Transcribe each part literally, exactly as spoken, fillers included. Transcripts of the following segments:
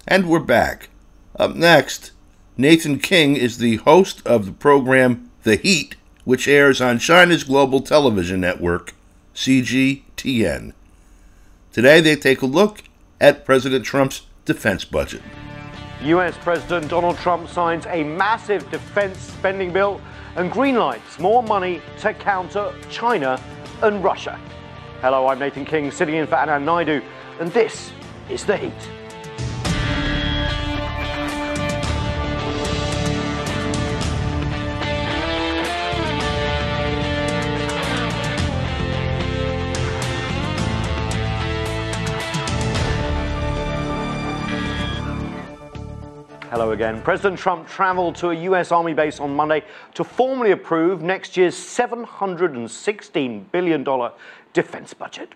And we're back. Up next, Nathan King is the host of the program The Heat, which airs on China's global television network, C G T N. Today they take a look at President Trump's defense budget. U S President Donald Trump signs a massive defense spending bill and greenlights more money to counter China and Russia. Hello, I'm Nathan King, sitting in for Anand Naidu, and this is The Heat. Hello again. President Trump traveled to a U S Army base on Monday to formally approve next year's seven hundred sixteen billion dollars defense budget.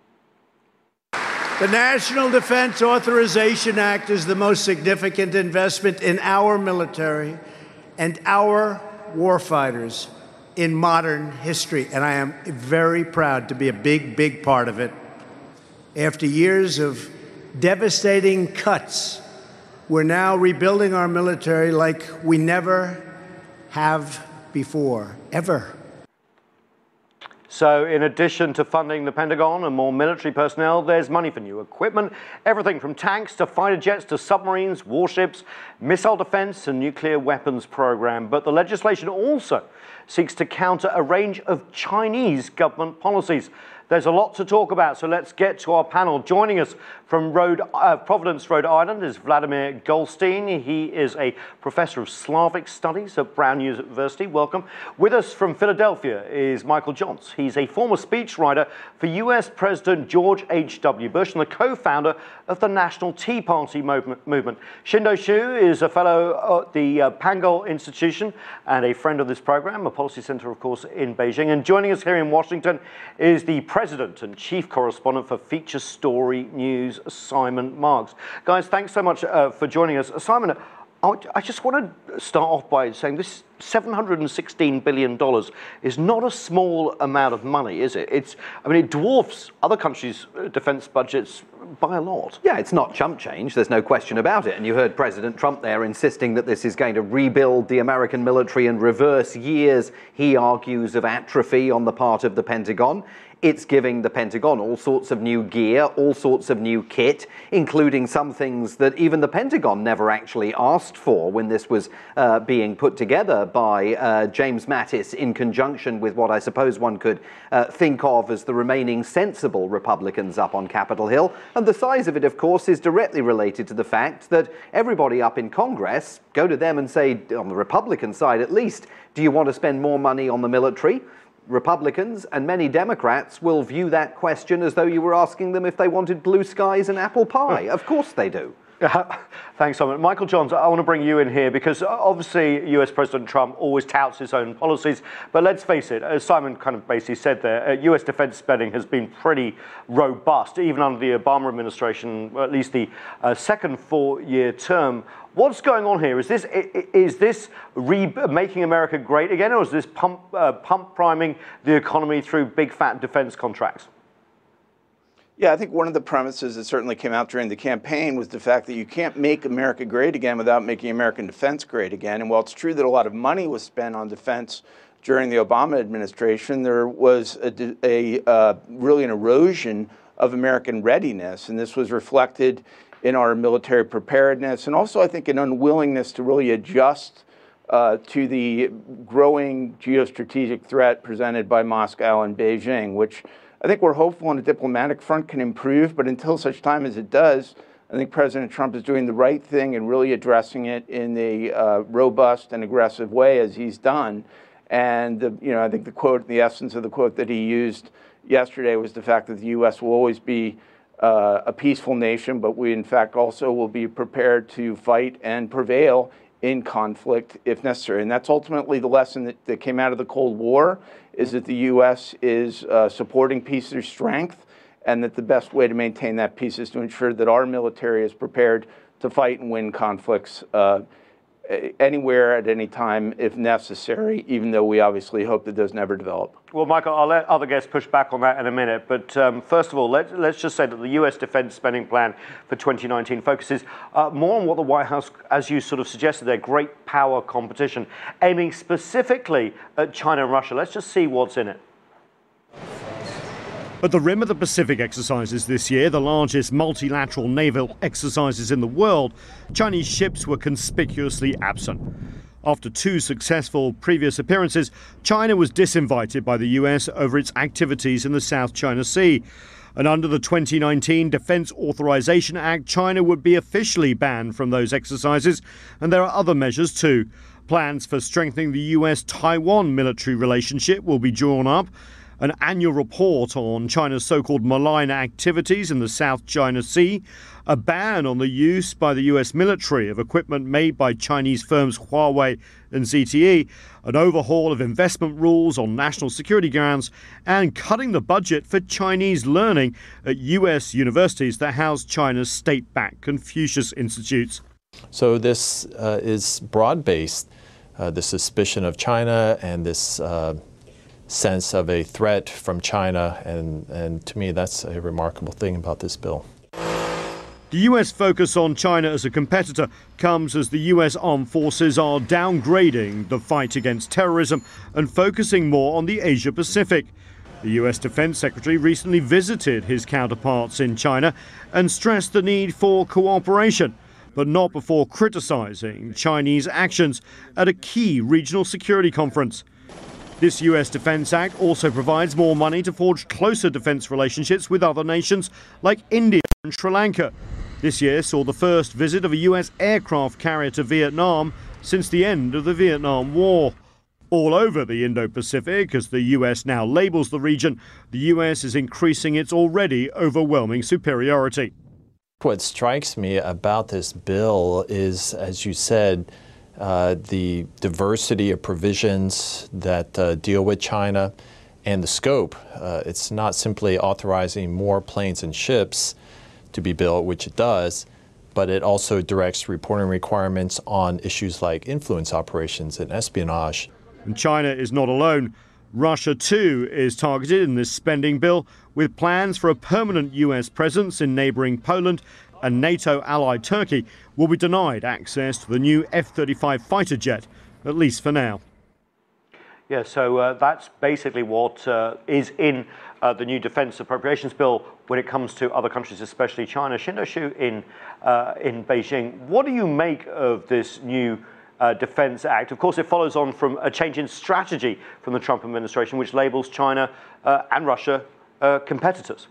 The National Defense Authorization Act is the most significant investment in our military and our warfighters in modern history, and I am very proud to be a big, big part of it. After years of devastating cuts, we're now rebuilding our military like we never have before, ever. So in addition to funding the Pentagon and more military personnel, there's money for new equipment, everything from tanks to fighter jets to submarines, warships, missile defense and nuclear weapons program. But the legislation also seeks to counter a range of Chinese government policies. There's a lot to talk about, so let's get to our panel. Joining us from Rhode, uh, Providence, Rhode Island is Vladimir Goldstein. He is a professor of Slavic studies at Brown University. Welcome. With us from Philadelphia is Michael Johns. He's a former speechwriter for U S President George H W Bush and the co-founder of the National Tea Party movement. Shindo Shu is a fellow at the uh, Pangal Institution and a friend of this program, a policy center, of course, in Beijing. And joining us here in Washington is the President and Chief Correspondent for Feature Story News, Simon Marks. Guys, thanks so much uh, for joining us. Simon, I just want to start off by saying this seven hundred sixteen billion dollars is not a small amount of money, is it? It's, I mean, it dwarfs other countries' defense budgets by a lot. Yeah, it's not chump change. There's no question about it. And you heard President Trump there insisting that this is going to rebuild the American military and reverse years, he argues, of atrophy on the part of the Pentagon. It's giving the Pentagon all sorts of new gear, all sorts of new kit, including some things that even the Pentagon never actually asked for when this was uh, being put together by uh, James Mattis in conjunction with what I suppose one could uh, think of as the remaining sensible Republicans up on Capitol Hill. And the size of it, of course, is directly related to the fact that everybody up in Congress go to them and say, on the Republican side at least, do you want to spend more money on the military? Republicans and many Democrats will view that question as though you were asking them if they wanted blue skies and apple pie. Of course they do. Thanks, Simon. Michael Johns, I want to bring you in here because obviously U S President Trump always touts his own policies. But let's face it, as Simon kind of basically said there, uh, U S defense spending has been pretty robust, even under the Obama administration, or at least the uh, second four-year term. What's going on here? Is this is this re making America great again, or is this pump uh, pump priming the economy through big fat defense contracts? Yeah, I think one of the premises that certainly came out during the campaign was the fact that you can't make America great again without making American defense great again. And while it's true that a lot of money was spent on defense during the Obama administration, there was a, a uh, really an erosion of American readiness, and this was reflected in our military preparedness, and also I think an unwillingness to really adjust uh, to the growing geostrategic threat presented by Moscow and Beijing, which I think we're hopeful on the diplomatic front can improve, but until such time as it does, I think President Trump is doing the right thing and really addressing it in a uh, robust and aggressive way as he's done. And the, you know, I think the quote, the essence of the quote that he used yesterday was the fact that the U S will always be Uh, a peaceful nation, but we in fact also will be prepared to fight and prevail in conflict if necessary. And that's ultimately the lesson that, that came out of the Cold War, is that the U S is uh, supporting peace through strength, and that the best way to maintain that peace is to ensure that our military is prepared to fight and win conflicts uh, anywhere at any time if necessary, even though we obviously hope that those never develop. Well, Michael, I'll let other guests push back on that in a minute. But um, first of all, let, let's just say that the U S defense spending plan for twenty nineteen focuses uh, more on what the White House, as you sort of suggested, their great power competition, aiming specifically at China and Russia. Let's just see what's in it. At the Rim of the Pacific exercises this year, the largest multilateral naval exercises in the world, Chinese ships were conspicuously absent. After two successful previous appearances, China was disinvited by the U S over its activities in the South China Sea. And under the twenty nineteen Defense Authorization Act, China would be officially banned from those exercises. And there are other measures too. Plans for strengthening the U S Taiwan military relationship will be drawn up. An annual report on China's so-called malign activities in the South China Sea, a ban on the use by the U S military of equipment made by Chinese firms Huawei and Z T E, an overhaul of investment rules on national security grounds, and cutting the budget for Chinese learning at U S universities that house China's state-backed Confucius Institutes. So this uh, is broad-based, uh, the suspicion of China and this uh, sense of a threat from China, and, and to me that's a remarkable thing about this bill. The U S focus on China as a competitor comes as the U S armed forces are downgrading the fight against terrorism and focusing more on the Asia Pacific. The U S Defense Secretary recently visited his counterparts in China and stressed the need for cooperation, but not before criticizing Chinese actions at a key regional security conference. This U S Defense Act also provides more money to forge closer defense relationships with other nations like India and Sri Lanka. This year saw the first visit of a U S aircraft carrier to Vietnam since the end of the Vietnam War. All over the Indo-Pacific, as the U S now labels the region, the U S is increasing its already overwhelming superiority. What strikes me about this bill is, as you said, Uh, the diversity of provisions that uh, deal with China and the scope. Uh, it's not simply authorizing more planes and ships to be built, which it does, but it also directs reporting requirements on issues like influence operations and espionage. And China is not alone. Russia, too, is targeted in this spending bill, with plans for a permanent U S presence in neighboring Poland, and NATO ally Turkey will be denied access to the new F thirty-five fighter jet, at least for now. Yeah, so uh, that's basically what uh, is in uh, the new defense appropriations bill when it comes to other countries, especially China. Xindo Xu in, uh, in Beijing, what do you make of this new uh, Defense Act? Of course, it follows on from a change in strategy from the Trump administration, which labels China uh, and Russia uh, competitors.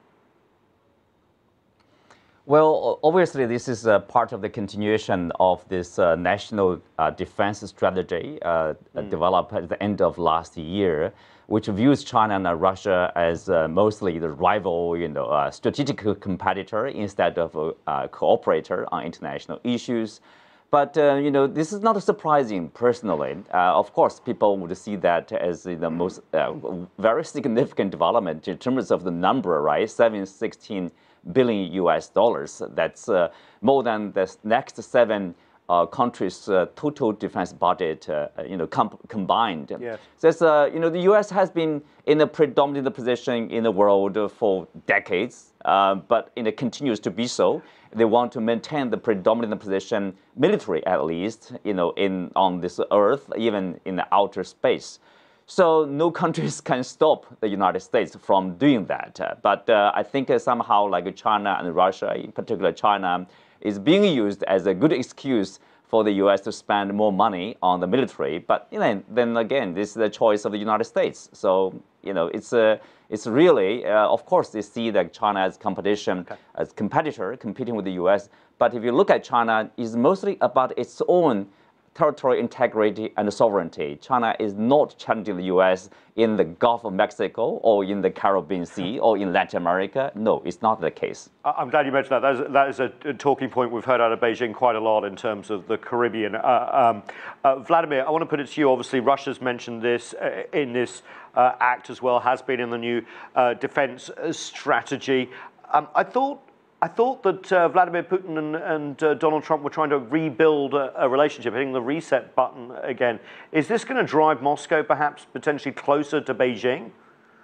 Well, obviously, this is a part of the continuation of this uh, national uh, defense strategy uh, mm. developed at the end of last year, which views China and uh, Russia as uh, mostly the rival, you know, uh, strategic competitor instead of a uh, cooperator on international issues. But, uh, you know, this is not surprising personally. Uh, of course, people would see that as the most uh, very significant development in terms of the number, right? seven, sixteen billion U S dollars. That's uh, more than the next seven uh, countries' uh, total defense budget, uh, you know, com combined. Yes. So, it's, uh, you know, the U S has been in a predominant position in the world for decades, uh, but you know, continues to be so. They want to maintain the predominant position, military at least, you know, in on this earth, even in the outer space. So no countries can stop the United States from doing that. Uh, but uh, I think uh, somehow like China and Russia, in particular China, is being used as a good excuse for the U S to spend more money on the military. But you know, then again, this is the choice of the United States. So you know, it's a, it's really, uh, of course, they see that China as competition, okay. as competitor competing with the U S. But if you look at China, it's mostly about its own territorial integrity and sovereignty. China is not challenging the U S in the Gulf of Mexico or in the Caribbean Sea or in Latin America. No, it's not the case. I'm glad you mentioned that. That is, that is a talking point we've heard out of Beijing quite a lot in terms of the Caribbean. Uh, um, uh, Vladimir, I want to put it to you. Obviously, Russia's mentioned this uh, in this uh, act as well, has been in the new uh, defense strategy. Um, I thought I thought that uh, Vladimir Putin and, and uh, Donald Trump were trying to rebuild a, a relationship, hitting the reset button again. Is this going to drive Moscow perhaps potentially closer to Beijing?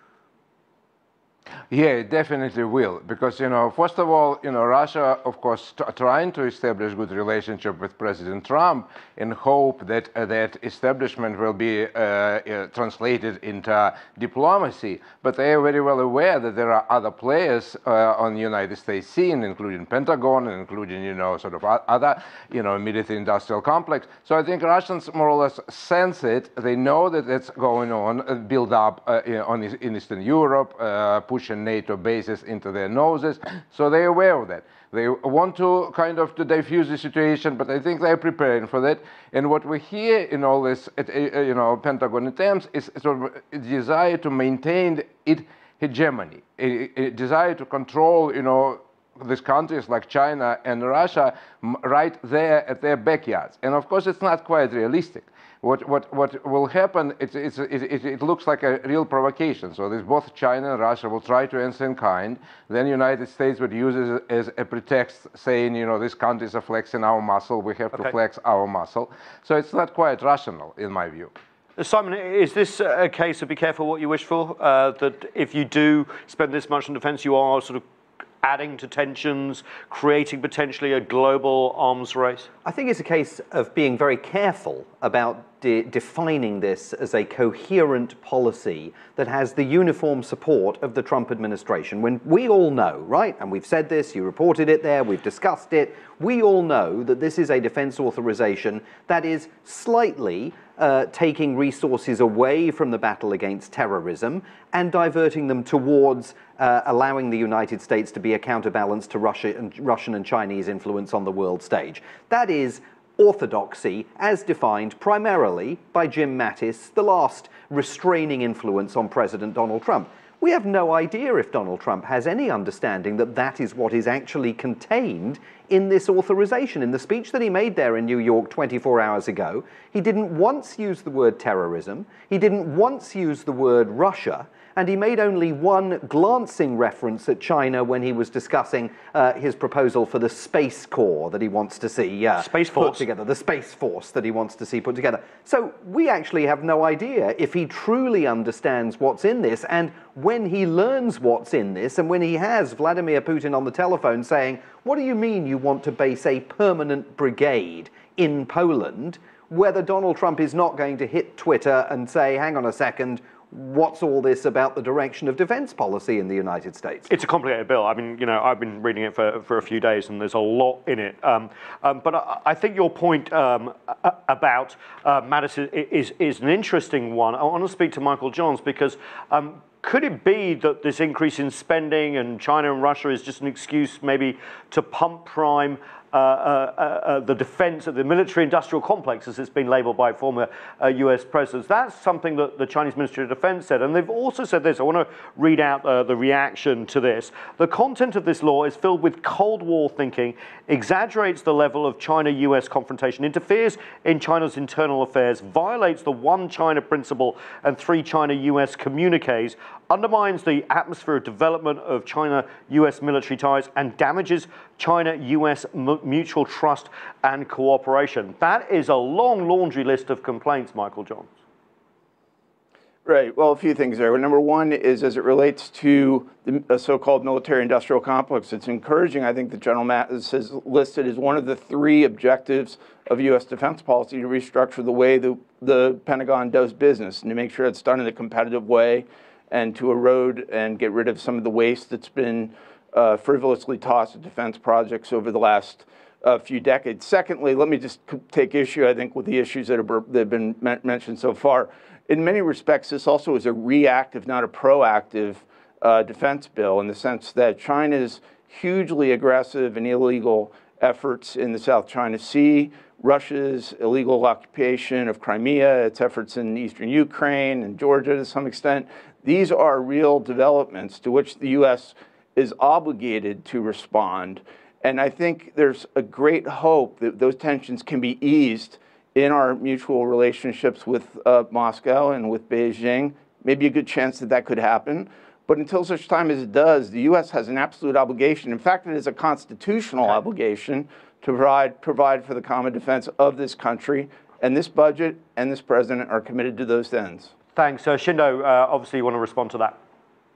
Yeah, it definitely will, because, you know, first of all, you know, Russia, of course, t trying to establish good relationship with President Trump in hope that uh, that establishment will be uh, uh, translated into diplomacy. But they are very well aware that there are other players uh, on the United States scene, including Pentagon, and including, you know, sort of other, you know, military-industrial complex. So I think Russians more or less sense it. They know that it's going on, uh, build up uh, on in Eastern Europe, uh, pushing NATO bases into their noses, so they're aware of that. They want to kind of to diffuse the situation, but I think they're preparing for that. And what we hear in all this, you know, Pentagon attempts is sort of a desire to maintain its hegemony, a, a desire to control, you know, these countries like China and Russia right there at their backyards. And of course, it's not quite realistic. What, what, what will happen, it, it, it, it looks like a real provocation. So there's both China and Russia will try to answer in kind. Then the United States would use it as a pretext, saying, you know, these countries are flexing our muscle, we have okay. to flex our muscle. So it's not quite rational, in my view. Simon, is this a case of be careful what you wish for? Uh, that if you do spend this much on defense, you are sort of adding to tensions, creating potentially a global arms race? I think it's a case of being very careful about de defining this as a coherent policy that has the uniform support of the Trump administration. When we all know, right, and we've said this, you reported it there, we've discussed it, we all know that this is a defense authorization that is slightly uh, taking resources away from the battle against terrorism and diverting them towards uh, allowing the United States to be a counterbalance to Russia and, Russian and Chinese influence on the world stage. That is orthodoxy as defined primarily by Jim Mattis, the last restraining influence on President Donald Trump. We have no idea if Donald Trump has any understanding that that is what is actually contained in this authorization. In the speech that he made there in New York twenty-four hours ago, he didn't once use the word terrorism, he didn't once use the word Russia, and he made only one glancing reference at China when he was discussing uh, his proposal for the Space Corps that he wants to see uh, Space Force. put together, the Space Force that he wants to see put together. So we actually have no idea if he truly understands what's in this, and when he learns what's in this, and when he has Vladimir Putin on the telephone saying, what do you mean you want to base a permanent brigade in Poland, whether Donald Trump is not going to hit Twitter and say, hang on a second, what's all this about the direction of defense policy in the United States? It's a complicated bill. I mean, you know, I've been reading it for, for a few days and there's a lot in it. Um, um, but I, I think your point um, about uh, Mattis is, is, is an interesting one. I want to speak to Michael Johns because um, could it be that this increase in spending and China and Russia is just an excuse maybe to pump prime Uh, uh, uh, the defense of the military-industrial complex, as it's been labeled by former uh, U S presidents? That's something that the Chinese Ministry of Defense said. And they've also said this. I want to read out uh, the reaction to this. The content of this law is filled with Cold War thinking, exaggerates the level of China-U S confrontation, interferes in China's internal affairs, violates the One China principle and three China-U S communiques, undermines the atmosphere of development of China-U S military ties, and damages China-U S mutual trust and cooperation. That is a long laundry list of complaints, Michael Johns. Right. Well, a few things there. Number one is as it relates to the so-called military-industrial complex, it's encouraging. I think that General Mattis has listed as one of the three objectives of U S defense policy to restructure the way the, the Pentagon does business and to make sure it's done in a competitive way and to erode and get rid of some of the waste that's been uh, frivolously tossed at defense projects over the last uh, few decades. Secondly, let me just take issue, I think, with the issues that, are, that have been mentioned so far. In many respects, this also is a reactive, not a proactive uh, defense bill in the sense that China's hugely aggressive and illegal efforts in the South China Sea, Russia's illegal occupation of Crimea, its efforts in eastern Ukraine and Georgia to some extent, these are real developments to which the U S is obligated to respond. And I think there's a great hope that those tensions can be eased in our mutual relationships with uh, Moscow and with Beijing. Maybe a good chance that that could happen. But until such time as it does, the U S has an absolute obligation. In fact, it is a constitutional okay. obligation to provide, provide for the common defense of this country. And this budget and this president are committed to those ends. Thanks. Uh, Shindo, uh, obviously you want to respond to that.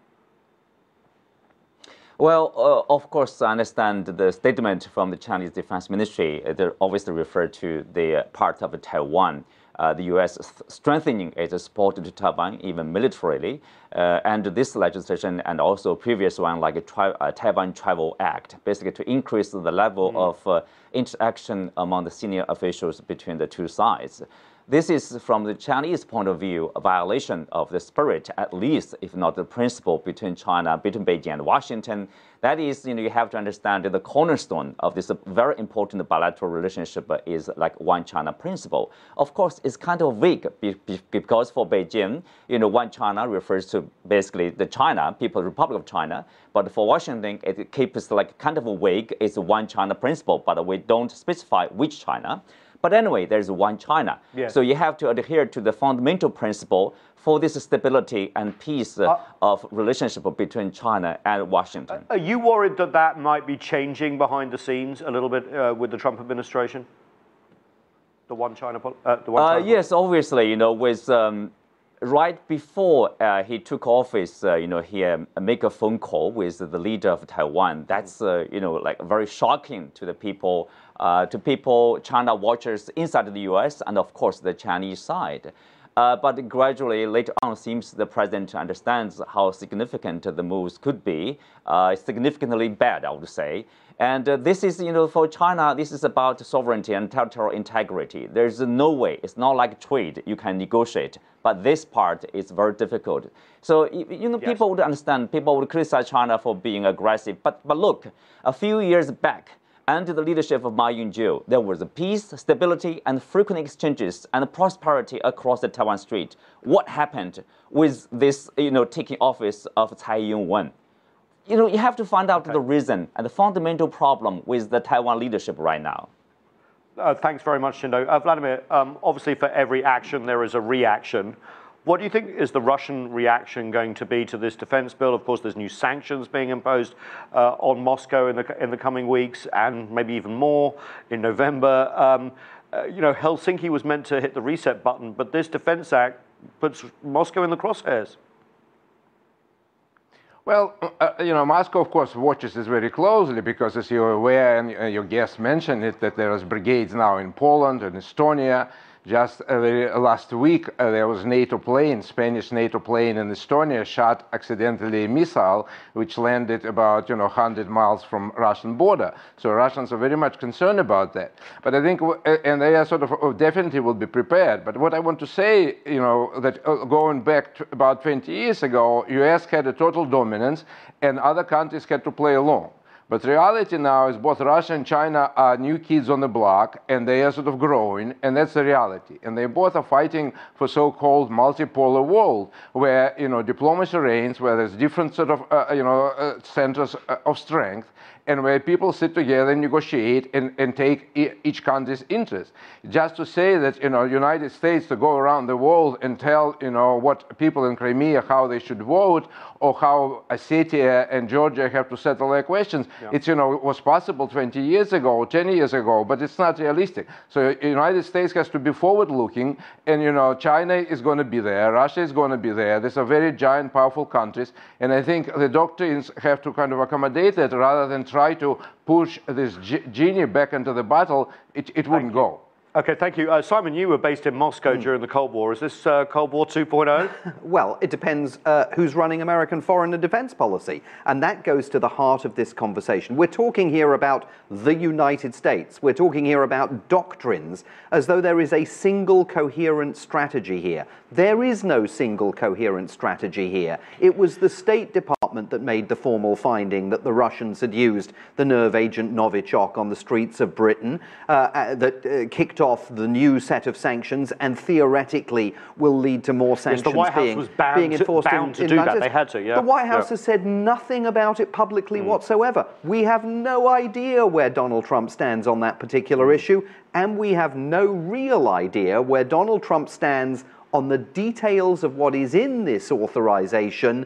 Well, uh, of course, I understand the statement from the Chinese Defense Ministry. They obviously refer to the part of Taiwan. Uh, the U S strengthening its support to Taiwan, even militarily, uh, and this legislation and also previous one, like a tri uh, Taiwan Travel Act, basically to increase the level mm. of uh, interaction among the senior officials between the two sides. This is, from the Chinese point of view, a violation of the spirit, at least, if not the principle, between China, between Beijing and Washington. That is, you know, you have to understand that the cornerstone of this very important bilateral relationship is like one China principle. Of course, it's kind of vague because for Beijing, you know, one China refers to basically the China, People's Republic of China. But for Washington, it keeps like kind of vague. It's one China principle, but we don't specify which China. But anyway, there's one China. Yes. So you have to adhere to the fundamental principle for this stability and peace uh, uh, of relationship between China and Washington. Are you worried that that might be changing behind the scenes a little bit uh, with the Trump administration? The one China, uh, the one uh, China yes, obviously, you know, with um, right before uh, he took office, uh, you know, he um, make a phone call with the leader of Taiwan. That's, uh, you know, like very shocking to the people, uh, to people, China watchers inside the U S and of course the Chinese side. Uh, but gradually, later on, it seems the president understands how significant the moves could be, uh, significantly bad, I would say. And uh, this is, you know, for China, this is about sovereignty and territorial integrity. There's no way, it's not like trade, you can negotiate. But this part is very difficult. So, you know, yes. people would understand, people would criticize China for being aggressive. But, but look, a few years back, under the leadership of Ma Ying-jeou, there was peace, stability, and frequent exchanges and prosperity across the Taiwan Strait. What happened with this, you know, taking office of Tsai Ing-wen? You know, you have to find out okay. the reason and the fundamental problem with the Taiwan leadership right now. Uh, thanks very much, Shindo. Uh, Vladimir, um, obviously for every action there is a reaction. What do you think is the Russian reaction going to be to this defense bill? Of course, there's new sanctions being imposed uh, on Moscow in the, in the coming weeks, and maybe even more in November. Um, uh, you know, Helsinki was meant to hit the reset button, but this Defense Act puts Moscow in the crosshairs. Well, uh, you know, Moscow, of course, watches this very closely because, as you're aware, and uh, your guest mentioned it, that there is brigades now in Poland and Estonia. Just uh, last week, uh, there was NATO plane, Spanish NATO plane in Estonia shot accidentally a missile, which landed about, you know, one hundred miles from Russian border. So Russians are very much concerned about that. But I think, and they are sort of definitely will be prepared. But what I want to say, you know, that going back to about twenty years ago, U S had a total dominance and other countries had to play along. But reality now is both Russia and China are new kids on the block, and they are sort of growing, and that's the reality. And they both are fighting for so-called multipolar world, where, you know, diplomacy reigns, where there's different sort of, uh, you know, uh, centers of strength, and where people sit together and negotiate and, and take e each country's interest. Just to say that, you know, United States to go around the world and tell, you know, what people in Crimea, how they should vote, or how Ossetia and Georgia have to settle their questions, yeah. it's, you know, it was possible twenty years ago, ten years ago, but it's not realistic. So the United States has to be forward-looking, and, you know, China is going to be there, Russia is going to be there. These are very giant, powerful countries, and I think the doctrines have to kind of accommodate that rather than try to push this genie back into the bottle. It, it wouldn't go. Okay, thank you. Uh, Simon, you were based in Moscow mm. during the Cold War. Is this uh, Cold War two point oh? Well, it depends uh, who's running American foreign and defense policy. And that goes to the heart of this conversation. We're talking here about the United States. We're talking here about doctrines, as though there is a single coherent strategy here. There is no single coherent strategy here. It was the State Department that made the formal finding that the Russians had used the nerve agent Novichok on the streets of Britain, uh, uh, that uh, kicked off the new set of sanctions and theoretically will lead to more sanctions yes, the White House being, was bound being enforced to, bound in, to in do United that. They had to, yeah. The White House yeah. has said nothing about it publicly mm. whatsoever. We have no idea where Donald Trump stands on that particular mm. issue, and we have no real idea where Donald Trump stands on the details of what is in this authorization,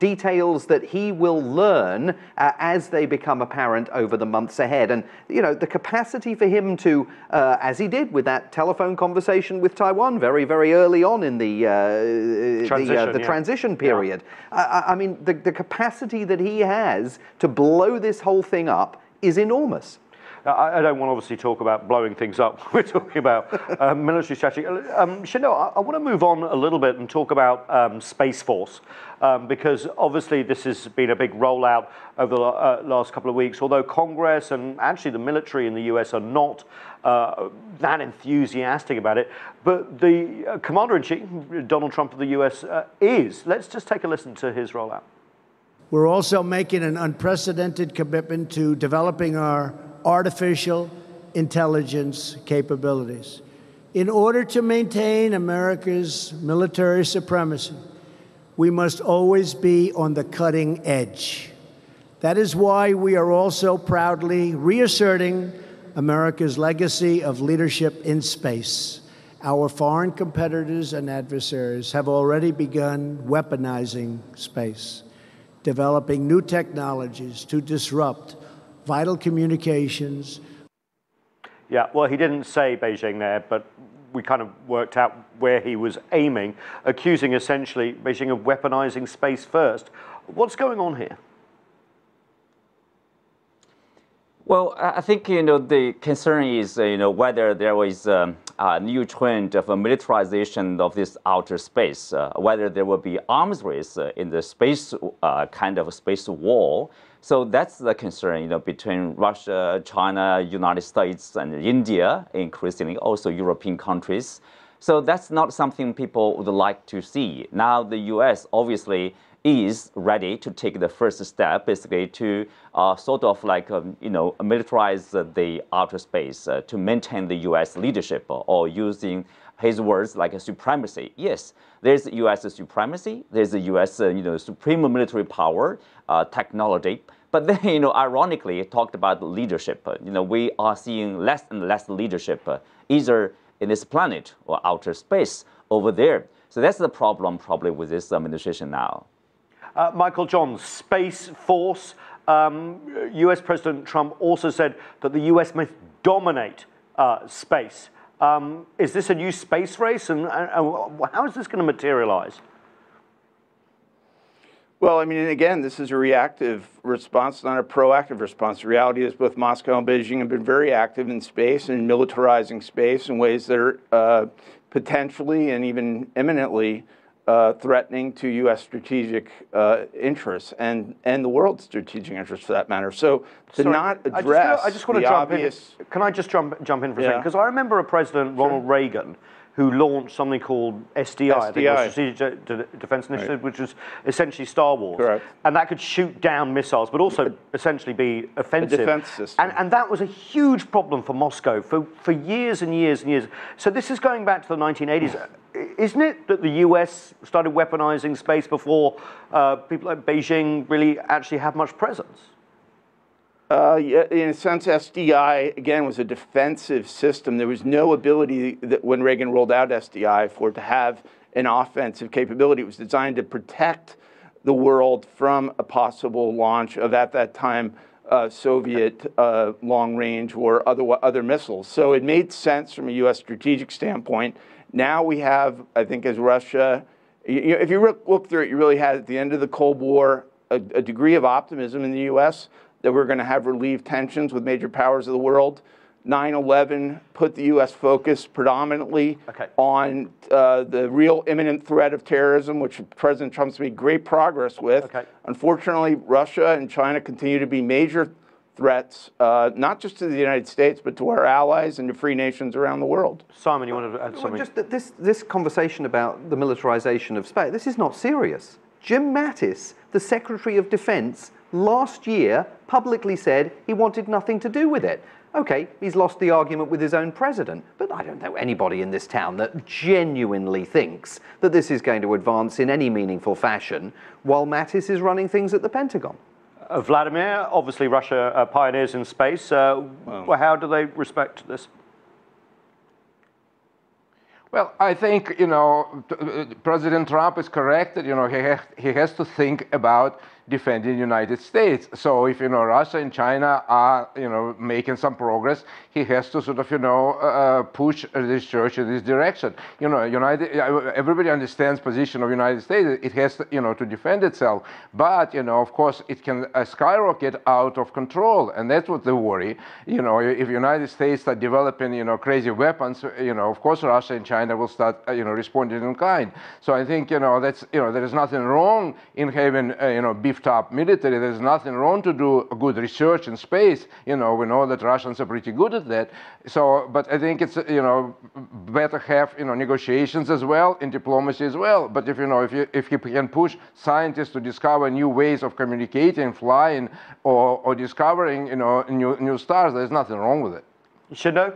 details that he will learn uh, as they become apparent over the months ahead. And, you know, the capacity for him to, uh, as he did with that telephone conversation with Taiwan very, very early on in the, uh, transition, the, uh, the yeah. transition period, yeah. I, I mean, the, the capacity that he has to blow this whole thing up is enormous. I don't want to obviously talk about blowing things up. We're talking about uh, military strategy. Um, Shindo, I, I want to move on a little bit and talk about um, Space Force, um, because obviously this has been a big rollout over the uh, last couple of weeks, although Congress and actually the military in the U S are not uh, that enthusiastic about it. But the uh, Commander-in-Chief, Donald Trump of the U S, uh, is. Let's just take a listen to his rollout. We're also making an unprecedented commitment to developing our artificial intelligence capabilities. In order to maintain America's military supremacy, we must always be on the cutting edge. That is why we are also proudly reasserting America's legacy of leadership in space. Our foreign competitors and adversaries have already begun weaponizing space, developing new technologies to disrupt vital communications. Yeah, well, he didn't say Beijing there, but we kind of worked out where he was aiming, accusing essentially Beijing of weaponizing space first. What's going on here? Well, I think, you know, the concern is, uh, you know, whether there is um, a new trend of a militarization of this outer space, uh, whether there will be arms race uh, in the space uh, kind of space war. So that's the concern, you know, between Russia, China, United States, and India, increasingly also European countries. So that's not something people would like to see. Now the U S obviously is ready to take the first step, basically to uh, sort of like, um, you know, militarize uh, the outer space uh, to maintain the U S leadership, uh, or using his words like a supremacy. Yes, there's U S supremacy, there's the U S, uh, you know, supreme military power, uh, technology. But then, you know, ironically, it talked about leadership. Uh, you know, we are seeing less and less leadership, uh, either in this planet or outer space over there. So that's the problem probably with this administration now. Uh, Michael Johns, Space Force. Um, U S President Trump also said that the U S must dominate uh, space. Um, is this a new space race, and, and, and how is this going to materialize? Well, I mean, again, this is a reactive response, not a proactive response. The reality is both Moscow and Beijing have been very active in space and militarizing space in ways that are uh, potentially and even imminently uh, threatening to U S strategic uh, interests and, and the world's strategic interests, for that matter. So to Sorry, not address I just, I just want the to jump obvious... in. Can I just jump, jump in for a Yeah. second? Because I remember a President, Ronald Sure. Reagan, who launched something called S D I, S D I. I think, or Strategic De- De- Defense Initiative, right, which was essentially Star Wars. Correct. And that could shoot down missiles, but also essentially be offensive. A defense system. And, and that was a huge problem for Moscow for, for years and years and years. So this is going back to the nineteen eighties. Isn't it that the U S started weaponizing space before uh, people like Beijing really actually had much presence? Uh, yeah, in a sense, S D I, again, was a defensive system. There was no ability that when Reagan rolled out S D I for it to have an offensive capability. It was designed to protect the world from a possible launch of, at that time, uh, Soviet uh, long-range or other, other missiles. So it made sense from a U S strategic standpoint. Now we have, I think, as Russia, you know, if you look through it, you really had, at the end of the Cold War, a, a degree of optimism in the U S that we're going to have relieved tensions with major powers of the world. nine eleven put the U S focus predominantly okay. on uh, the real imminent threat of terrorism, which President Trump's made great progress with. Okay. Unfortunately, Russia and China continue to be major threats, uh, not just to the United States, but to our allies and to free nations around the world. Simon, you wanted to add something? Well, just that this, this conversation about the militarization of space, this is not serious. Jim Mattis, the Secretary of Defense, last year publicly said he wanted nothing to do with it. Okay, he's lost the argument with his own president, but I don't know anybody in this town that genuinely thinks that this is going to advance in any meaningful fashion while Mattis is running things at the Pentagon. Uh, Vladimir, obviously Russia uh, pioneers in space. Uh, wow. How do they respect this? Well, I think, you know, President Trump is correct that, you know, he, ha he has to think about defending the United States. So if, you know, Russia and China are, you know, making some progress, he has to sort of, you know, uh, push this church in this direction. You know, United, everybody understands position of United States. It has to, you know, to defend itself. But, you know, of course, it can uh, skyrocket out of control. And that's what the worry. You know, if United States start developing, you know, crazy weapons, you know, of course, Russia and China will start, uh, you know, responding in kind. So I think, you know, that's, you know, there is nothing wrong in having, uh, you know, beefed up military. There's nothing wrong to do good research in space. You know, we know that Russians are pretty good at that. So, but I think it's, you know, better have, you know, negotiations as well, and diplomacy as well. But if, you know, if you, if you can push scientists to discover new ways of communicating, flying, or, or discovering, you know, new, new stars, there's nothing wrong with it. Shindo?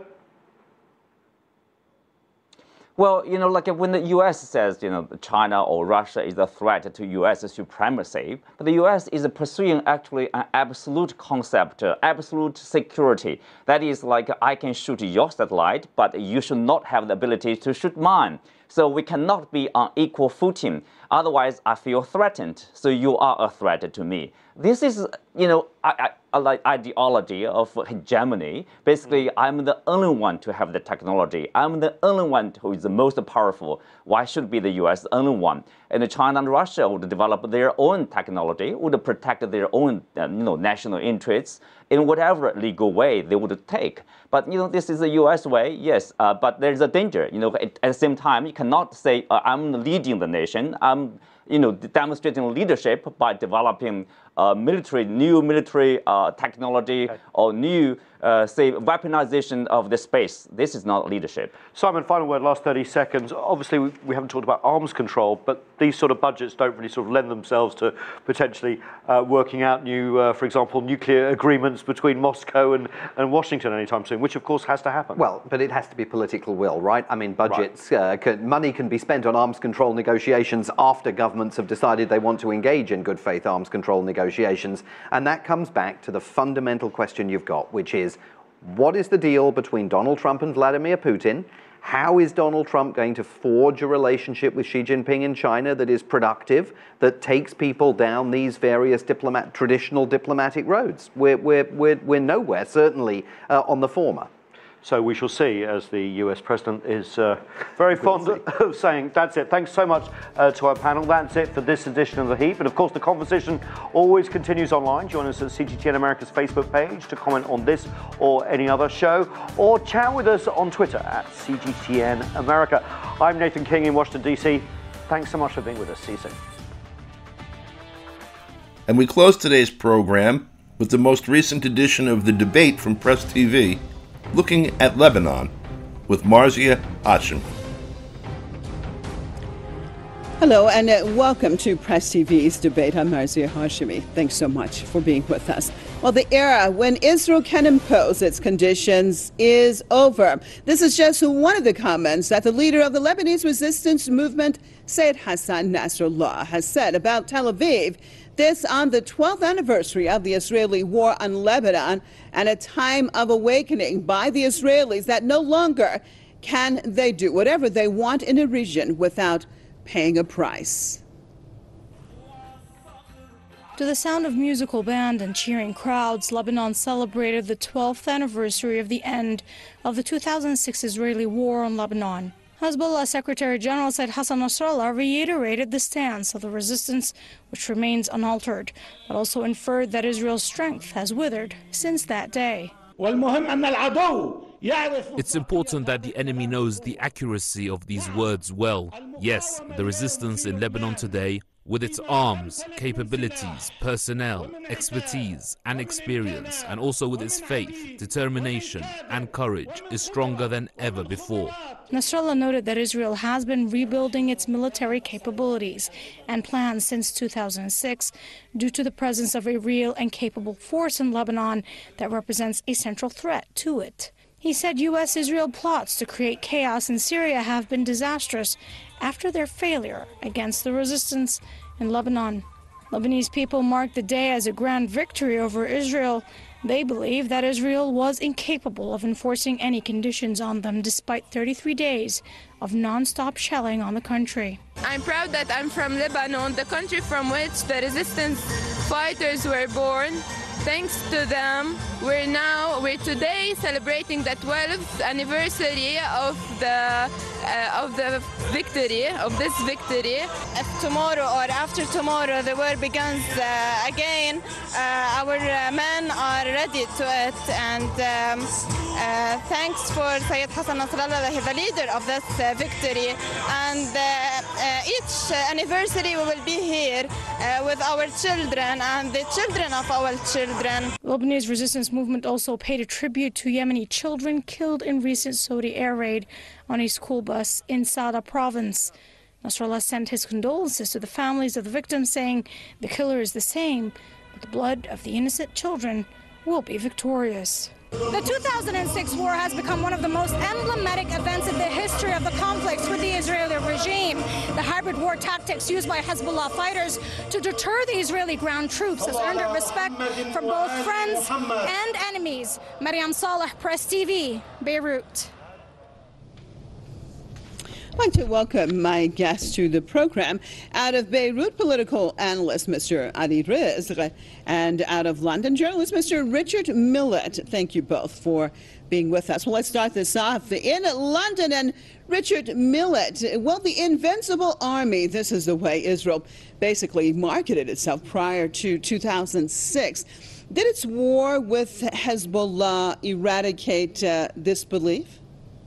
Well, you know, like when the U S says, you know, China or Russia is a threat to U S supremacy, but the U S is pursuing actually an absolute concept, uh, absolute security. That is like, I can shoot your satellite, but you should not have the ability to shoot mine. So we cannot be on equal footing. Otherwise, I feel threatened. So you are a threat to me. This is, you know, I, I, like ideology of hegemony. Basically, I'm the only one to have the technology. I'm the only one who is the most powerful. Why should be the U S the only one? And China and Russia would develop their own technology, would protect their own, uh, you know, national interests in whatever legal way they would take. But, you know, this is the U S way, yes, uh, but there's a danger. You know, at, at the same time, you cannot say, uh, I'm leading the nation. I'm, you know, demonstrating leadership by developing uh, military, new military uh, technology, okay, or new, uh, say, weaponization of the space. This is not leadership. Simon, final word, last thirty seconds. Obviously, we, we haven't talked about arms control, but these sort of budgets don't really sort of lend themselves to potentially uh, working out new, uh, for example, nuclear agreements between Moscow and, and Washington anytime soon, which of course has to happen. Well, but it has to be political will, right? I mean, budgets, right. uh, can, money can be spent on arms control negotiations after governments have decided they want to engage in good faith arms control negotiations. And that comes back to the fundamental question you've got, which is, what is the deal between Donald Trump and Vladimir Putin? How is Donald Trump going to forge a relationship with Xi Jinping in China that is productive, that takes people down these various diplomat, traditional diplomatic roads? We're, we're, we're, we're nowhere, certainly, uh, on the former. So we shall see, as the U S president is uh, very fond of saying. That's it. Thanks so much uh, to our panel. That's it for this edition of The Heat. But of course, the conversation always continues online. Join us at C G T N America's Facebook page to comment on this or any other show, or chat with us on Twitter at C G T N America. I'm Nathan King in Washington, D C. Thanks so much for being with us. See you soon. And we close today's program with the most recent edition of The Debate from Press T V, looking at Lebanon, with Marzia Hashim. Hello, and uh, welcome to Press T V's Debate. I'm Marzia Hashimi. Thanks so much for being with us. Well, the era when Israel can impose its conditions is over. This is just one of the comments that the leader of the Lebanese resistance movement, Sayyid Hassan Nasrallah, has said about Tel Aviv. This on the twelfth anniversary of the Israeli war on Lebanon, and a time of awakening by the Israelis that no longer can they do whatever they want in a region without paying a price. To the sound of musical band and cheering crowds, Lebanon celebrated the twelfth anniversary of the end of the two thousand six Israeli war on Lebanon. Hezbollah Secretary General Sayyid Hassan Nasrallah reiterated the stance of the resistance, which remains unaltered, but also inferred that Israel's strength has withered since that day. It's important that the enemy knows the accuracy of these words well. Yes, the resistance in Lebanon today, with its arms, capabilities, personnel, expertise and experience, and also with its faith, determination and courage, is stronger than ever before. Nasrallah noted that Israel has been rebuilding its military capabilities and plans since two thousand six due to the presence of a real and capable force in Lebanon that represents a central threat to it. He said U S Israel plots to create chaos in Syria have been disastrous after their failure against the resistance in Lebanon. Lebanese people marked the day as a grand victory over Israel They believe that Israel was incapable of enforcing any conditions on them despite thirty-three days of non-stop shelling on the country. I'm proud that I'm from Lebanon, the country from which the resistance fighters were born. Thanks to them, we're now, we're today celebrating the twelfth anniversary of the uh, of the victory, of this victory. If tomorrow or after tomorrow the war begins uh, again, uh, our uh, men are ready to it. And um, uh, thanks for Sayyid Hassan Nasrallah, the leader of this uh, victory. And uh, uh, each anniversary we will be here uh, with our children and the children of our children. The Lebanese resistance movement also paid a tribute to Yemeni children killed in recent Saudi air raid on a school bus in Sada province. Nasrallah sent his condolences to the families of the victims, saying the killer is the same, but the blood of the innocent children will be victorious. The two thousand six war has become one of the most emblematic events in the history of the conflicts with the Israeli regime. The hybrid war tactics used by Hezbollah fighters to deter the Israeli ground troops has earned respect from both friends and enemies. Mariam Saleh, Press T V, Beirut. I'd like to welcome my guest to the program. Out of Beirut, political analyst Mister Ali Rizq, and out of London, journalist Mister Richard Millett. Thank you both for being with us. Well, let's start this off in London. And Richard Millett, well, the Invincible Army, this is the way Israel basically marketed itself prior to two thousand six. Did its war with Hezbollah eradicate uh, this belief?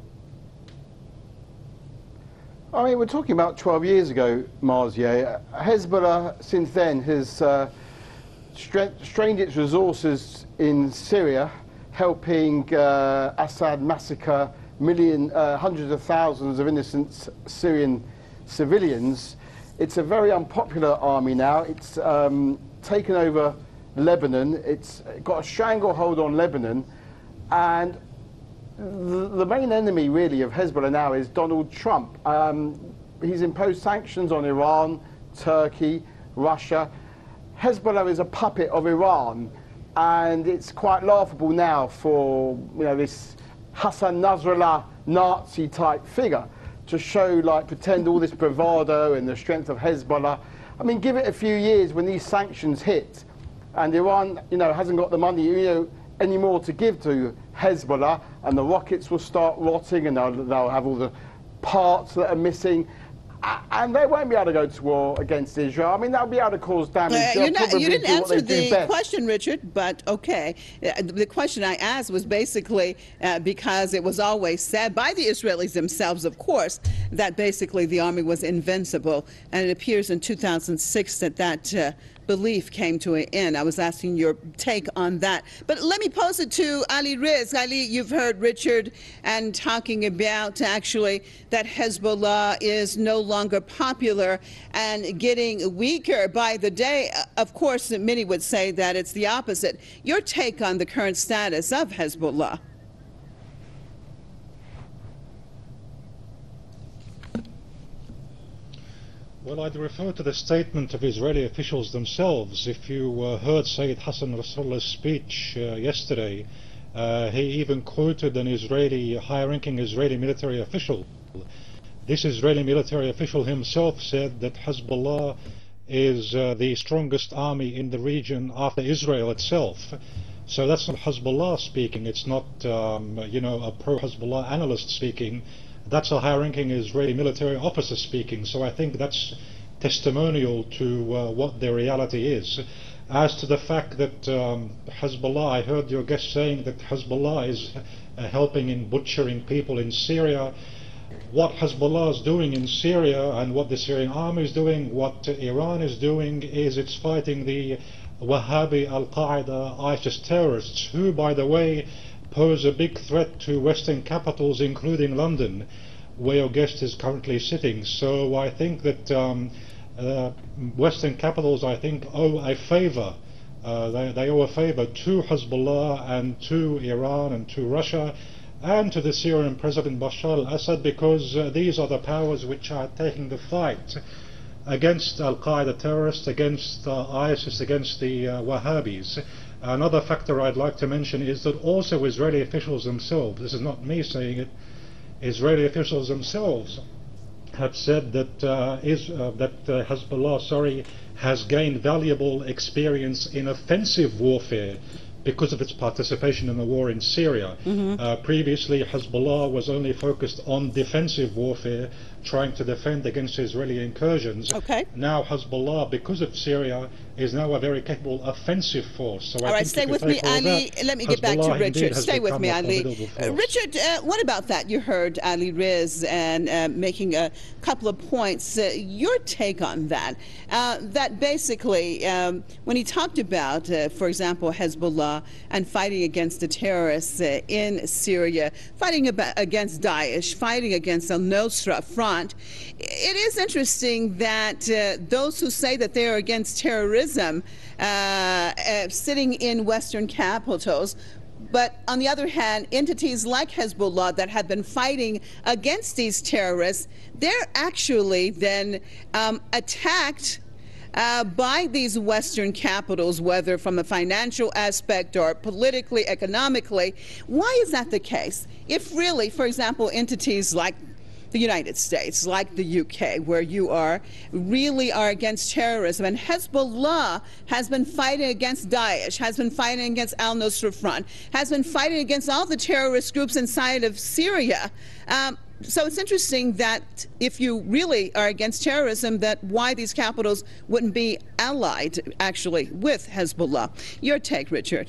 I mean, we're talking about twelve years ago, Marzieh. Hezbollah, since then, has uh, stra strained its resources in Syria, helping uh, Assad massacre million, uh, hundreds of thousands of innocent Syrian civilians. It's a very unpopular army now. It's um, taken over Lebanon. It's got a stranglehold on Lebanon, and the main enemy, really, of Hezbollah now is Donald Trump. Um, he's imposed sanctions on Iran, Turkey, Russia. Hezbollah is a puppet of Iran, and it's quite laughable now for, you know, this Hassan Nasrallah Nazi-type figure to show, like, pretend all this bravado and the strength of Hezbollah. I mean, give it a few years when these sanctions hit, and Iran, you know, hasn't got the money, you know, anymore to give to Hezbollah, and the rockets will start rotting, and they'll, they'll have all the parts that are missing, and they won't be able to go to war against Israel. I mean, that'll be able to cause damage. Uh, you're not, you didn't answer the question, Richard, but okay. Uh, the question I asked was basically uh, because it was always said by the Israelis themselves, of course, that basically the army was invincible, and it appears in two thousand six that that uh, belief came to an end. I was asking your take on that. But let me pose it to Ali Rizq. Ali, you've heard Richard and talking about actually that Hezbollah is no longer popular and getting weaker by the day. Of course, many would say that it's the opposite. Your take on the current status of Hezbollah? Well, I'd refer to the statement of Israeli officials themselves. If you uh, heard Sayyid Hassan Nasrallah's speech uh, yesterday, uh, he even quoted an Israeli, high-ranking Israeli military official. This Israeli military official himself said that Hezbollah is uh, the strongest army in the region after Israel itself. So that's not Hezbollah speaking. It's not, um, you know, a pro-Hezbollah analyst speaking. That's a high-ranking Israeli military officer speaking, so I think that's testimonial to uh, what the reality is. As to the fact that um, Hezbollah, I heard your guest saying that Hezbollah is uh, helping in butchering people in Syria. What Hezbollah is doing in Syria and what the Syrian army is doing, what uh, Iran is doing, is it's fighting the Wahhabi, Al-Qaeda, ISIS terrorists, who, by the way, pose a big threat to Western capitals, including London, where your guest is currently sitting. So I think that um, uh, Western capitals, I think, owe a favour. Uh, they, they owe a favour to Hezbollah and to Iran and to Russia and to the Syrian President Bashar al-Assad, because uh, these are the powers which are taking the fight against Al-Qaeda terrorists, against uh, ISIS, against the uh, Wahhabis. Another factor I'd like to mention is that also Israeli officials themselves, this is not me saying it, Israeli officials themselves have said that uh, is uh, that uh, Hezbollah, sorry, has gained valuable experience in offensive warfare because of its participation in the war in Syria. Mm-hmm. Uh, previously, Hezbollah was only focused on defensive warfare, trying to defend against Israeli incursions. Okay. Now Hezbollah, because of Syria, is now a very capable offensive force. So all I right, think stay you with could me, take all Ali. that. Let me get back to Hezbollah Richard. indeed has Stay with become me, a Ali. formidable Uh, force. Richard, uh, what about that? You heard Ali Riz and uh, making a couple of points. Uh, your take on that? Uh, that basically, um, when he talked about, uh, for example, Hezbollah and fighting against the terrorists uh, in Syria, fighting ab- against Daesh, fighting against al-Nusra Front, it is interesting that uh, those who say that they are against terrorism uh, uh, sitting in Western capitals, but on the other hand, entities like Hezbollah that have been fighting against these terrorists, they're actually then um, attacked Uh, by these Western capitals, whether from a financial aspect or politically, economically. Why is that the case? If really, for example, entities like the United States, like the U K, where you are, really are against terrorism, and Hezbollah has been fighting against Daesh, has been fighting against al-Nusra Front, has been fighting against all the terrorist groups inside of Syria. Um, So it's interesting that if you really are against terrorism, that why these capitals wouldn't be allied, actually, with Hezbollah. Your take, Richard.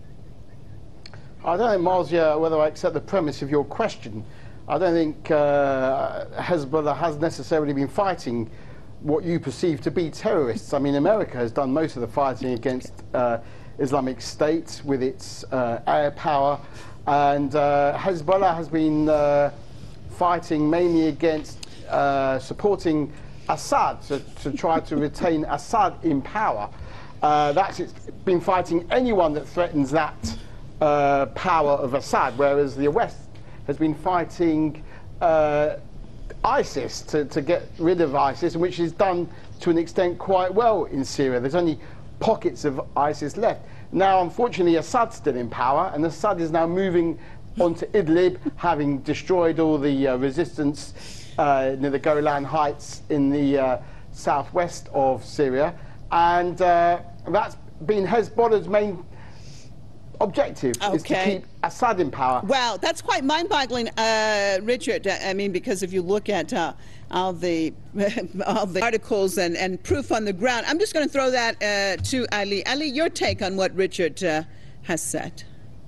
I don't think, Marcia, whether I accept the premise of your question. I don't think uh, Hezbollah has necessarily been fighting what you perceive to be terrorists. I mean, America has done most of the fighting against uh, Islamic State with its uh, air power, and uh, Hezbollah has been uh, fighting mainly against uh, supporting Assad to, to try to retain Assad in power. Uh, that's it's been fighting anyone that threatens that uh, power of Assad, whereas the West has been fighting uh, ISIS to, to get rid of ISIS, which is done to an extent quite well in Syria. There's only pockets of ISIS left. Now, unfortunately, Assad's still in power, and Assad is now moving onto Idlib, having destroyed all the uh, resistance uh, near the Golan Heights in the uh, southwest of Syria, and uh, that's been Hezbollah's main objective, okay. is to keep Assad in power. Well, that's quite mind-boggling, uh, Richard. I mean, because if you look at uh, all the all the articles and, and proof on the ground, I'm just going to throw that uh, to Ali. Ali, your take on what Richard uh, has said.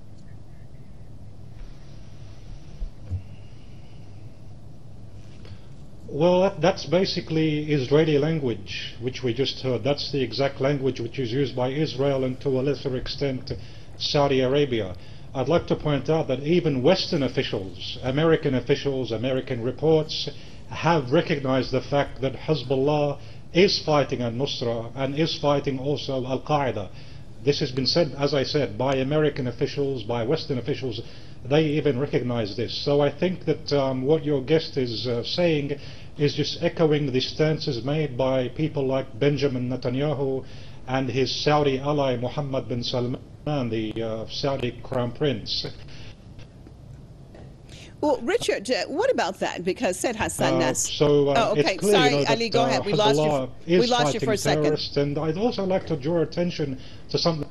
Well, that's basically Israeli language, which we just heard. That's the exact language which is used by Israel and to a lesser extent Saudi Arabia. I'd like to point out that even Western officials, American officials, American reports, have recognized the fact that Hezbollah is fighting al-Nusra and is fighting also al-Qaeda. This has been said, as I said, by American officials, by Western officials. They even recognize this. So I think that um, what your guest is uh, saying is just echoing the stances made by people like Benjamin Netanyahu and his Saudi ally Mohammed bin Salman, the uh, Saudi Crown Prince. Well, Richard, uh, what about that? Because said Hassan Uh, Nas. so uh, oh, okay. it's clear, Sorry, you know, Ali, that, go uh, ahead. We lost Hezbollah you. is We lost you for a second. terrorists, and I'd also like to draw attention to something.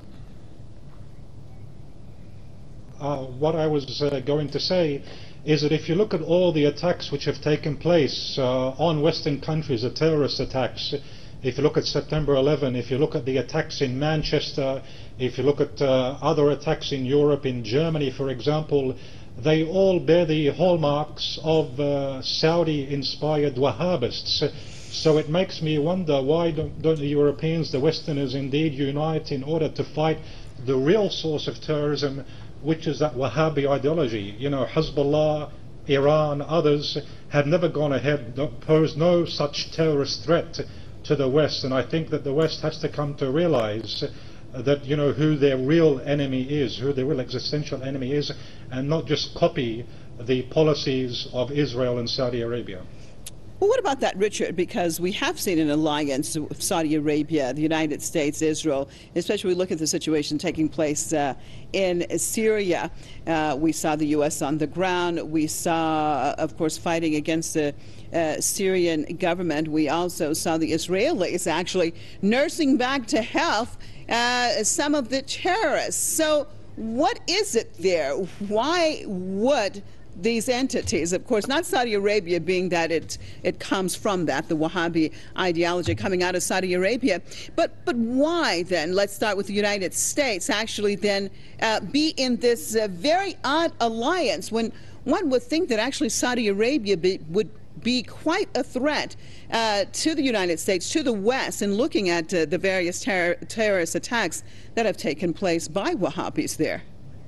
Uh, what I was uh, going to say is that if you look at all the attacks which have taken place uh, on Western countries, the terrorist attacks, if you look at September eleventh, if you look at the attacks in Manchester, if you look at uh, other attacks in Europe, in Germany, for example, they all bear the hallmarks of uh, Saudi-inspired Wahhabists. So it makes me wonder, why don't, don't the Europeans, the Westerners, indeed unite in order to fight the real source of terrorism, which is that Wahhabi ideology? You know, Hezbollah, Iran, others have never gone ahead, posed no such terrorist threat to the West, and I think that the West has to come to realize that, you know, who their real enemy is, who their real existential enemy is, and not just copy the policies of Israel and Saudi Arabia. Well, what about that, Richard? Because we have seen an alliance with Saudi Arabia, the United States, Israel, especially when we look at the situation taking place uh, in Syria. Uh, we saw the U S on the ground. We saw, of course, fighting against the uh, Syrian government. We also saw the Israelis actually nursing back to health uh, some of the terrorists. So what is it there? Why would these entities, of course, not Saudi Arabia, being that it it comes from that, the Wahhabi ideology coming out of Saudi Arabia, but but why then, let's start with the United States, actually then uh, be in this uh, very odd alliance when one would think that actually Saudi Arabia be, would be quite a threat uh, to the United States, to the West, in looking at uh, the various ter terrorist attacks that have taken place by Wahhabis there?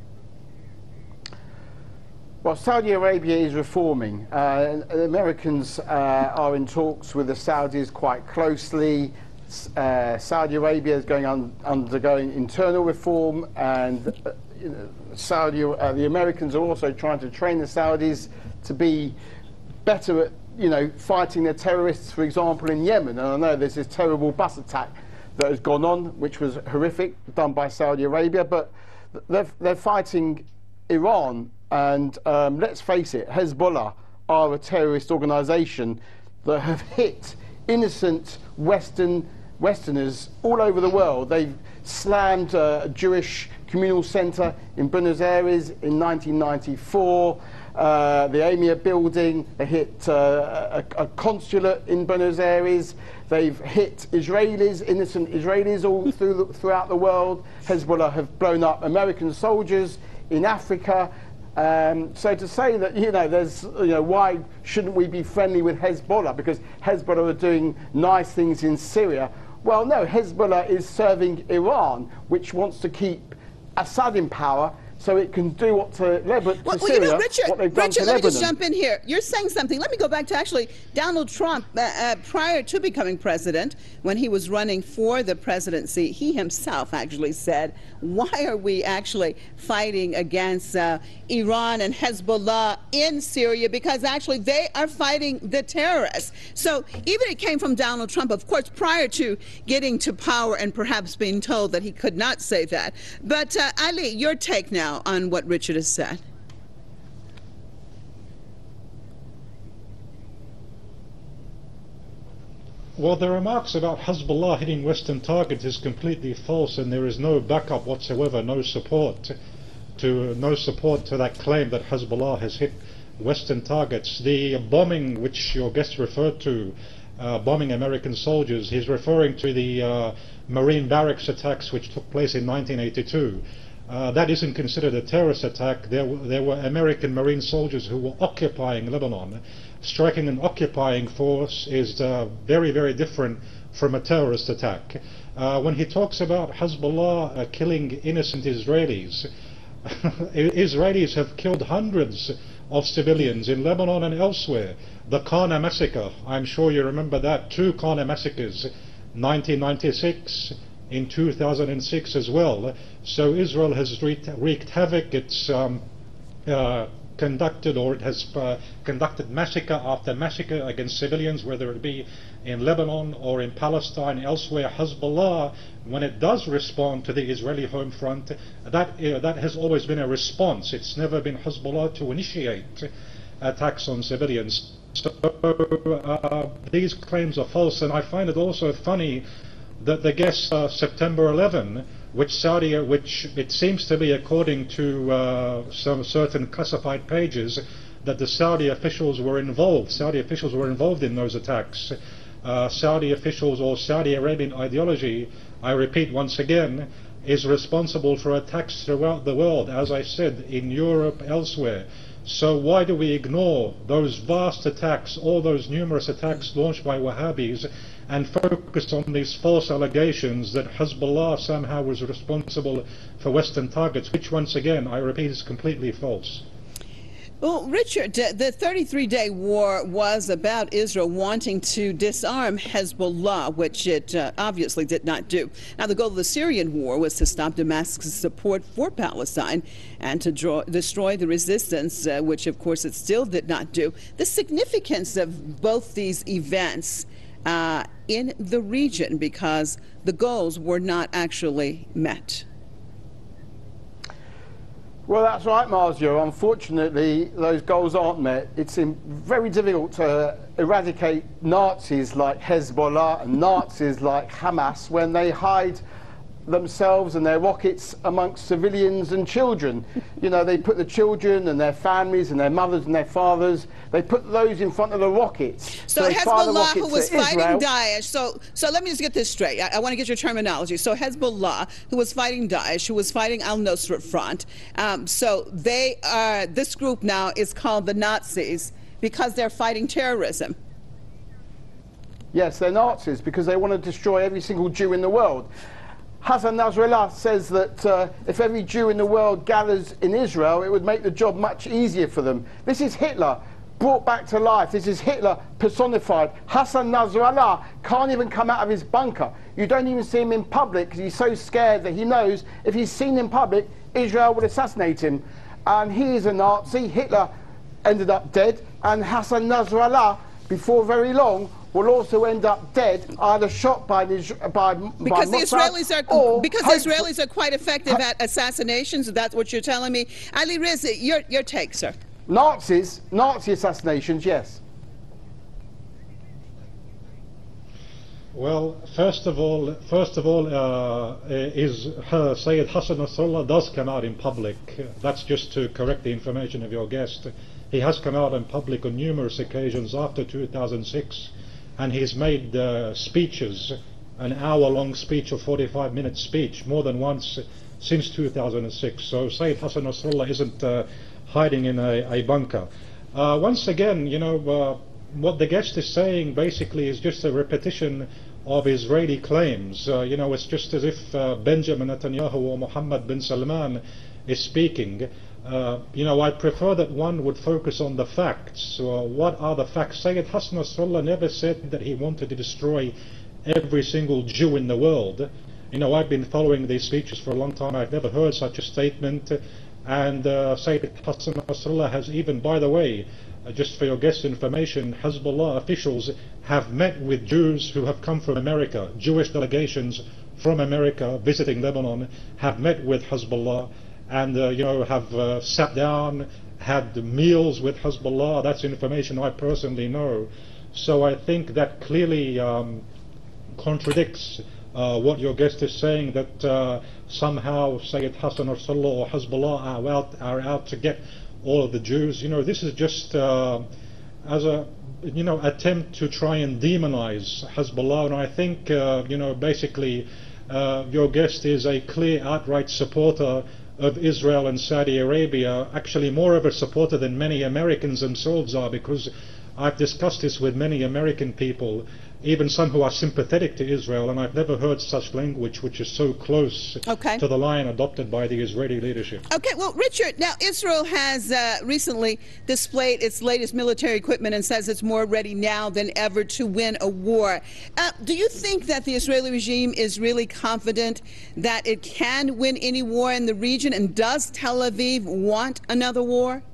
Well, Saudi Arabia is reforming. Uh, the Americans uh, are in talks with the Saudis quite closely. Uh, Saudi Arabia is going on, undergoing internal reform, and uh, you know, Saudi, uh, the Americans are also trying to train the Saudis to be better at, you know, fighting the terrorists, for example, in Yemen. And I know there's this terrible bus attack that has gone on, which was horrific, done by Saudi Arabia, but they're, they're fighting Iran. And um, let's face it, Hezbollah are a terrorist organisation that have hit innocent Western Westerners all over the world. They've slammed uh, a Jewish communal centre in Buenos Aires in nineteen ninety-four, uh, the Emir building. They hit uh, a, a consulate in Buenos Aires. They've hit Israelis, innocent Israelis all through the, throughout the world. Hezbollah have blown up American soldiers in Africa. Um, so to say that, you know, there's, you know, why shouldn't we be friendly with Hezbollah? Because Hezbollah are doing nice things in Syria. Well, no, Hezbollah is serving Iran, which wants to keep Assad in power so it can do what to, Lebanon, to well, Syria, well, you know, Richard, what they've done Richard, to let Lebanon. me just jump in here. You're saying something. Let me go back to actually Donald Trump. Uh, uh, prior to becoming president, when he was running for the presidency, he himself actually said, why are we actually fighting against uh, Iran and Hezbollah in Syria? Because actually they are fighting the terrorists. So even it came from Donald Trump, of course, prior to getting to power and perhaps being told that he could not say that. But uh, Ali, your take now on what Richard has said. Well, the remarks about Hezbollah hitting Western targets is completely false, and there is no backup whatsoever, no support to no support to that claim that Hezbollah has hit Western targets. The bombing, which your guest referred to, uh, bombing American soldiers, he's referring to the uh, Marine barracks attacks which took place in nineteen eighty-two. Uh, that isn't considered a terrorist attack. There, there were American Marine soldiers who were occupying Lebanon. Striking an occupying force is uh, very, very different from a terrorist attack. Uh, when he talks about Hezbollah uh, killing innocent Israelis, Israelis have killed hundreds of civilians in Lebanon and elsewhere. The Qana massacre, I'm sure you remember that, two Qana massacres, nineteen ninety-six, in two thousand six as well. So Israel has wreaked, wreaked havoc. It's um, uh, conducted or it has uh, conducted massacre after massacre against civilians, whether it be in Lebanon or in Palestine, elsewhere. Hezbollah, when it does respond to the Israeli home front, that, uh, that has always been a response. It's never been Hezbollah to initiate attacks on civilians. So uh, these claims are false, and I find it also funny that the guess uh, September eleventh, which Saudi, which it seems to be, according to uh, some certain classified pages, that the Saudi officials were involved. Saudi officials were involved in those attacks. Uh, Saudi officials or Saudi Arabian ideology, I repeat once again, is responsible for attacks throughout the world, as I said, in Europe, elsewhere. So why do we ignore those vast attacks, all those numerous attacks launched by Wahhabis, and focus on these false allegations that Hezbollah somehow was responsible for Western targets, which once again, I repeat, is completely false? Well, Richard, the thirty-three day war was about Israel wanting to disarm Hezbollah, which it uh, obviously did not do. Now, the goal of the Syrian war was to stop Damascus' support for Palestine and to draw, destroy the resistance, uh, which, of course, it still did not do. The significance of both these events uh, in the region, because the goals were not actually met. Well, that's right, Marzio. Unfortunately, those goals aren't met. It's very difficult to eradicate Nazis like Hezbollah and Nazis like Hamas when they hide themselves and their rockets amongst civilians and children. You know, they put the children and their families and their mothers and their fathers, they put those in front of the rockets. So, so Hezbollah, who was fighting Israel. Daesh, so so let me just get this straight. I, I want to get your terminology. So Hezbollah, who was fighting Daesh, who was fighting al-Nusra Front, um, so they are, this group now is called the Nazis because they're fighting terrorism. Yes, they're Nazis because they want to destroy every single Jew in the world. Hassan Nasrallah says that uh, if every Jew in the world gathers in Israel, it would make the job much easier for them. This is Hitler brought back to life. This is Hitler personified. Hassan Nasrallah can't even come out of his bunker. You don't even see him in public because he's so scared that he knows if he's seen in public, Israel would assassinate him. And he is a Nazi. Hitler ended up dead. And Hassan Nasrallah, before very long, will also end up dead, either shot by the by because by the Israelis are or because the Israelis are quite effective at assassinations. That's what you're telling me, Ali Riza. Your your take, sir. Nazis, Nazi assassinations, yes. Well, first of all, first of all, uh, is uh, Sayyid Hassan Nasrallah does come out in public. That's just to correct the information of your guest. He has come out in public on numerous occasions after two thousand six. And he's made uh, speeches, an hour-long speech or forty-five minute speech, more than once since two thousand six. So Sayyid Hassan Nasrallah isn't uh, hiding in a, a bunker. Uh, once again, you know, uh, what the guest is saying basically is just a repetition of Israeli claims. Uh, you know, it's just as if uh, Benjamin Netanyahu or Mohammed bin Salman is speaking. Uh, you know, I prefer that one would focus on the facts. Uh, what are the facts? Sayyid Hassan Nasrallah never said that he wanted to destroy every single Jew in the world. You know, I've been following these speeches for a long time. I've never heard such a statement. And uh, Sayyid Hassan Nasrallah has even, by the way, uh, just for your guest information, Hezbollah officials have met with Jews who have come from America. Jewish delegations from America visiting Lebanon have met with Hezbollah. And, uh, you know, have uh, sat down, had meals with Hezbollah. That's information I personally know. So I think that clearly um, contradicts uh, what your guest is saying, that uh, somehow Sayyid Hassan Nasrallah or Hezbollah are out, are out to get all of the Jews. You know, this is just uh, as a, you know, attempt to try and demonize Hezbollah. And I think, uh, you know, basically uh, your guest is a clear, outright supporter of Israel and Saudi Arabia, actually more of a supporter than many Americans themselves are, because I've discussed this with many American people, even some who are sympathetic to Israel, and I've never heard such language which is so close okay. to the line adopted by the Israeli leadership. Okay, well, Richard, now Israel has uh, recently displayed its latest military equipment and says it's more ready now than ever to win a war. Uh, do you think that the Israeli regime is really confident that it can win any war in the region, and does Tel Aviv want another war?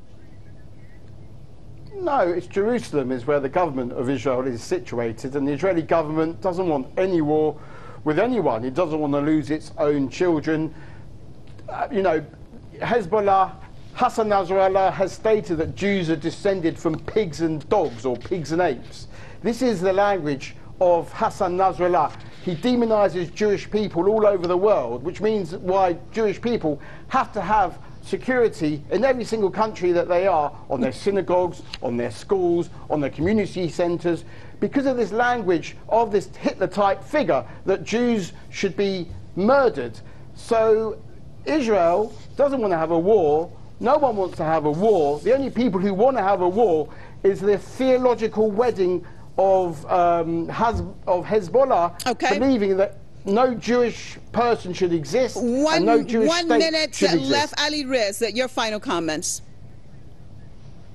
No, it's Jerusalem is where the government of Israel is situated, and the Israeli government doesn't want any war with anyone. It doesn't want to lose its own children. Uh, you know, Hezbollah, Hassan Nasrallah has stated that Jews are descended from pigs and dogs, or pigs and apes. This is the language of Hassan Nasrallah. He demonizes Jewish people all over the world, which means why Jewish people have to have security in every single country that they are, on their synagogues, on their schools, on their community centres, because of this language of this Hitler-type figure that Jews should be murdered. So Israel doesn't want to have a war. No one wants to have a war. The only people who want to have a war is the theological wedding of, um, Haz of Hezbollah, okay. believing that no Jewish person should exist, one, and no Jewish one state minute should exist. left. Ali Riz, your final comments.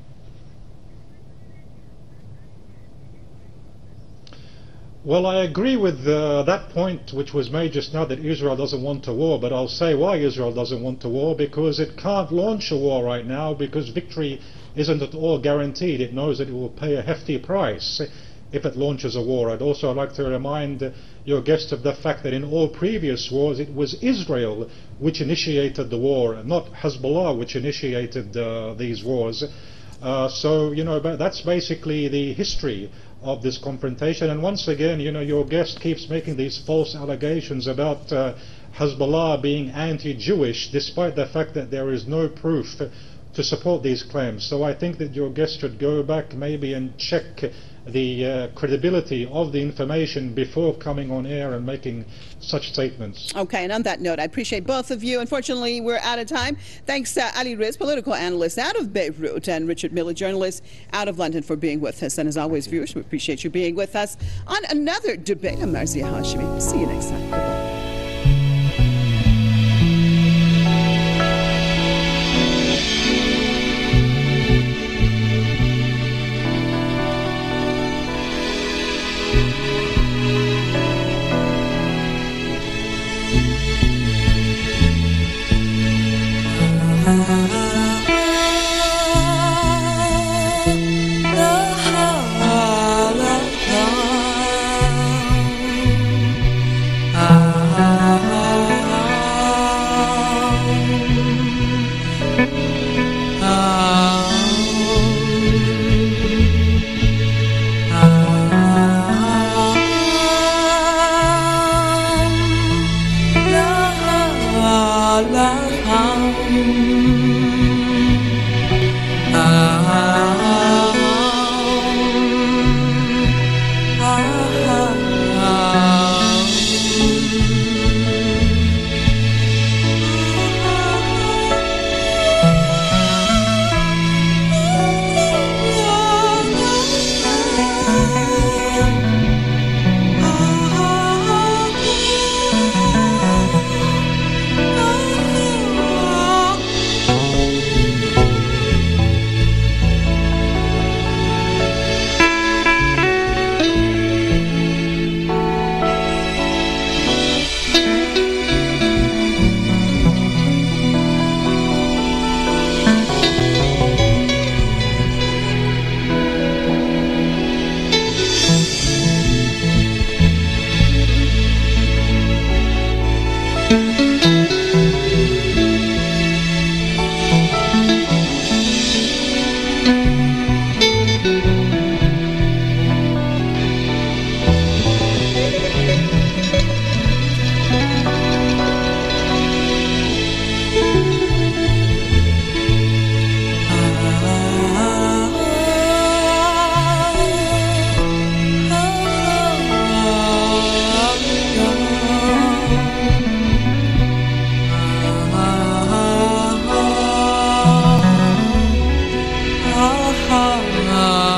Well, I agree with uh, that point which was made just now, that Israel doesn't want a war, but I'll say why Israel doesn't want a war: because it can't launch a war right now, because victory isn't at all guaranteed. It knows that it will pay a hefty price if it launches a war. I'd also like to remind uh, your guest of the fact that in all previous wars it was Israel which initiated the war, not Hezbollah which initiated uh, these wars. Uh, so, you know, that's basically the history of this confrontation. And once again, you know, your guest keeps making these false allegations about uh, Hezbollah being anti-Jewish, despite the fact that there is no proof to support these claims. So I think that your guest should go back maybe and check the uh, credibility of the information before coming on air and making such statements. Okay, and on that note, I appreciate both of you. Unfortunately, we're out of time. Thanks to Ali Riz, political analyst out of Beirut, and Richard Miller, journalist out of London, for being with us. And as always, viewers, we appreciate you being with us on another debate. I'm Marzieh Hashemi. See you next time. Goodbye. ah, ah, ah.